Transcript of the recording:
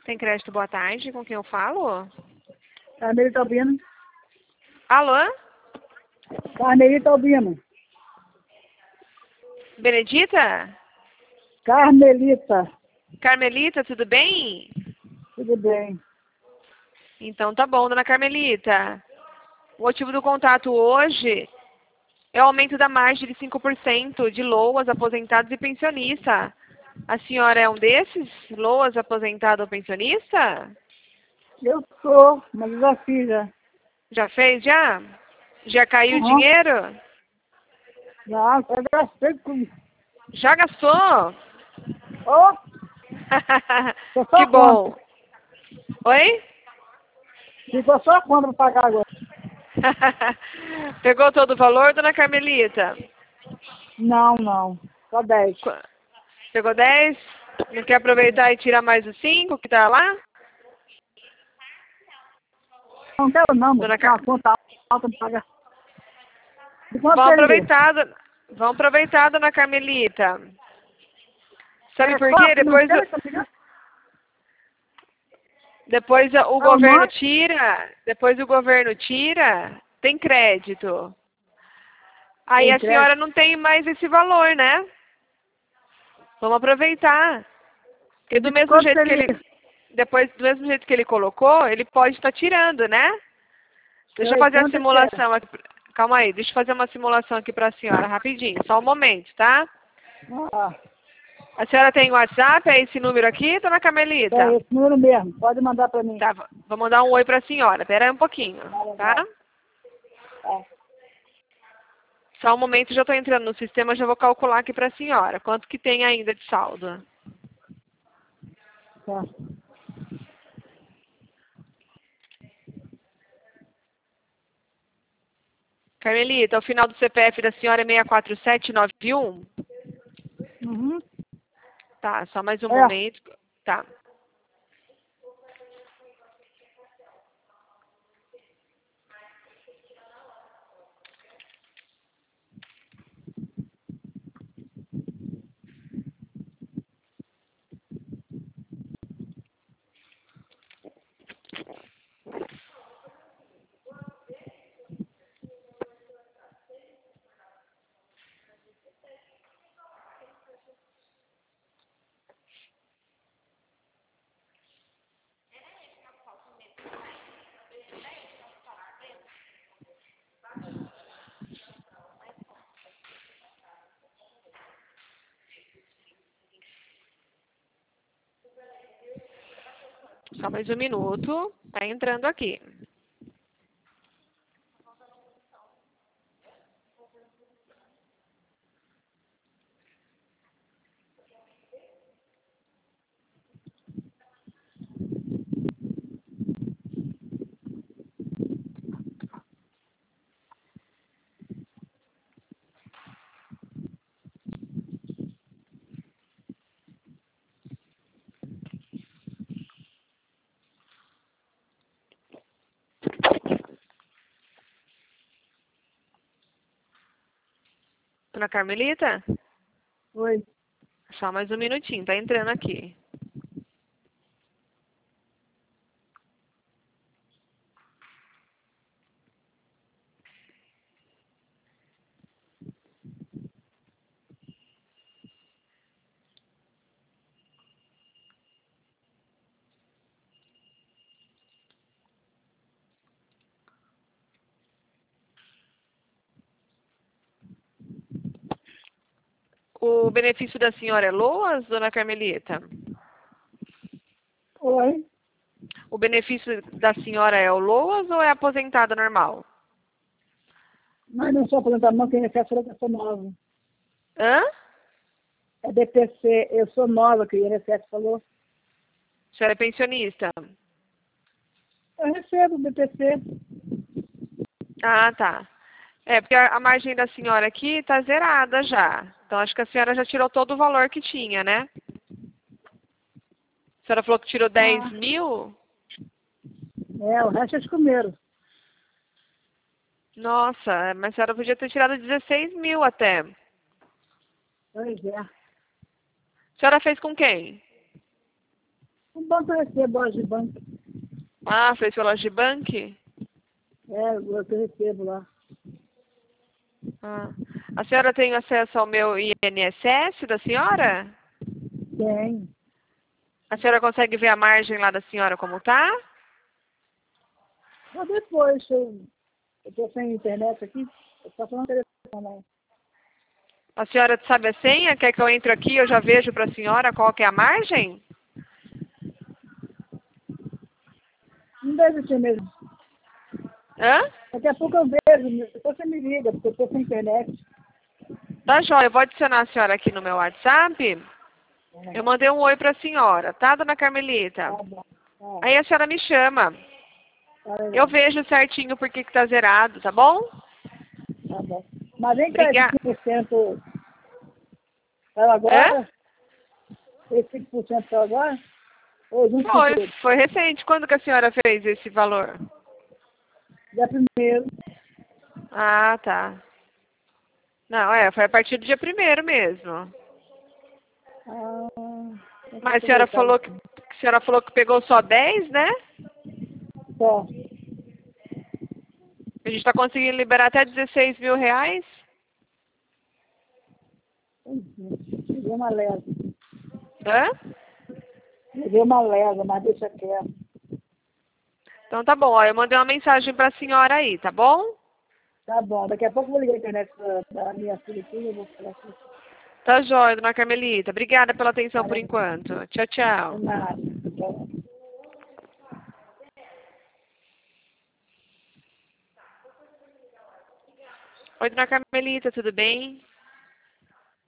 Tem crédito, boa tarde. Com quem eu falo? Carmelita Albino. Alô? Carmelita Albino. Benedita? Carmelita. Carmelita, tudo bem? Tudo bem. Então tá bom, dona Carmelita. O motivo do contato hoje é o aumento da margem de 5% de LOAs, aposentados e pensionista. A senhora é um desses? LOAs, aposentado ou pensionista? Eu sou, mas eu já fiz já. Já fez, já? Já caiu o Uhum. dinheiro? Já, eu gastei com... Já gastou? Ô, ficou Que só bom. quanto? Oi? Ficou só quanto para pagar agora? Pegou todo o valor, dona Carmelita? Não. Só 10. Pegou 10? Não quer aproveitar e tirar mais os 5 que tá lá? Não quero não, moço. Dona Tem uma Car... conta alta para pagar. De quanto Vamos seria? aproveitar, dona Carmelita. Sabe É por só a quê? financeira que eu fiz? Depois o Ah, governo não? tira, tem crédito. Aí Tem a senhora crédito. não tem mais esse valor, né? Vamos aproveitar. Porque De quanto seria? do mesmo jeito que ele colocou, ele pode estar tirando, né? Deixa eu Sei, fazer a quanto é que era? simulação aqui. Calma aí, deixa eu fazer uma simulação aqui para a senhora, rapidinho. Só um momento, tá? Ah, A senhora tem WhatsApp? É esse número aqui, dona é Carmelita? esse número mesmo. Pode mandar para mim. Tá, vou mandar um oi para a senhora. Pera aí um pouquinho, tá? Tá. Só um momento, já estou entrando no sistema, já vou calcular aqui para a senhora. Quanto que tem ainda de saldo? Tá. Carmelita, o final do CPF da senhora é 64791? Uhum. Tá, só mais um É. momento. Tá. Só mais um minuto. Tá entrando aqui. Dona Carmelita? Oi. Só mais um minutinho, tá entrando aqui. O benefício da senhora é LOAS, dona Carmelita? Oi. O benefício da senhora é o LOAS ou é aposentada normal? Mas não sou aposentado não, quem refere falou que eu sou nova. Hã? É DPC, eu sou nova, que o INSS falou. A senhora é pensionista? Eu recebo DPC. Ah, tá. É, porque a margem da senhora aqui tá zerada já. Então, acho que a senhora já tirou todo o valor que tinha, né? A senhora falou que tirou 10 Ah, mil? é, o resto eles comeram. Nossa, mas a senhora podia ter tirado 16 mil até. Pois é. A senhora fez com quem? O banco eu recebo, hoje de banco. Ah, fez pela Gibank? É, eu recebo lá. Ah. A senhora tem acesso ao meu INSS da senhora? Tem. A senhora consegue ver a margem lá da senhora como tá? Mas depois, eu tô sem internet aqui, eu tô falando telefone lá. A senhora sabe a senha? Quer que eu entre aqui e eu já vejo para a senhora qual que é a margem? Não deve ser mesmo. Hã? Daqui a pouco eu vejo, depois você me liga, porque eu tô sem internet. Tá joia, eu vou adicionar a senhora aqui no meu WhatsApp. Eu mandei um oi para a senhora, tá, dona Carmelita? Tá bom. Tá, Aí a senhora me chama. tá Eu legal. vejo certinho por que tá zerado, tá bom? Tá bom. Mas vem cá, esse Obrigada. 5% saiu Hã? agora? Esse 5% saiu agora? Ou junto com tudo? Foi recente. Quando que a senhora fez esse valor? Dia primeiro. Ah, tá. Não, foi a partir do dia 1º mesmo. Ah, tem que Mas aproveitar isso. a senhora falou que pegou só 10, né? Só. A gente está conseguindo liberar até 16 mil reais. Levei uma leva. Hã? Levei uma leva, mas deixa quieto. Então tá bom, ó, eu mandei uma mensagem para a senhora aí, tá bom? Tá bom, daqui a pouco eu vou ligar a internet da minha filha aqui e eu vou falar com você. Tá jóia, dona Carmelita. Obrigada pela atenção por Tá, enquanto. Tchau, de tchau. nada. Tchau. Oi, dona Carmelita, tudo bem?